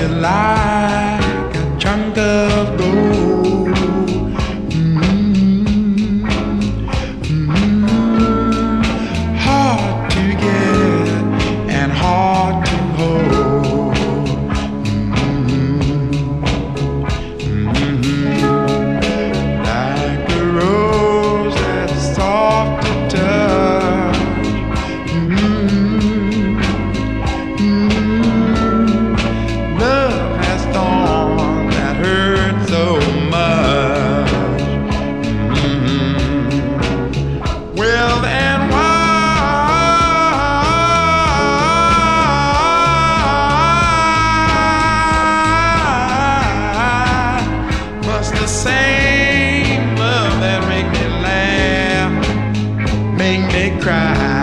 like a chunk of gold. Hard to get and hard to hold. Like a rose that's soft to touch. Love has thorns that hurt so much. Well, then why must the same love that make me laugh make me cry?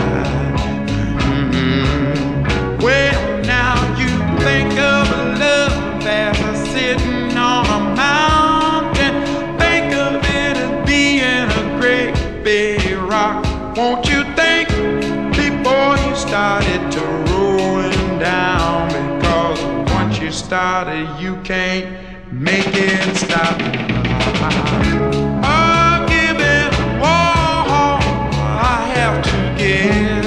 Well, now you think of love as a sitting on a mountain. Think of it as being a great big rock. Won't you think before you started to rolling down? Because once you started, you can't make it stop. Oh, give it all I have to give.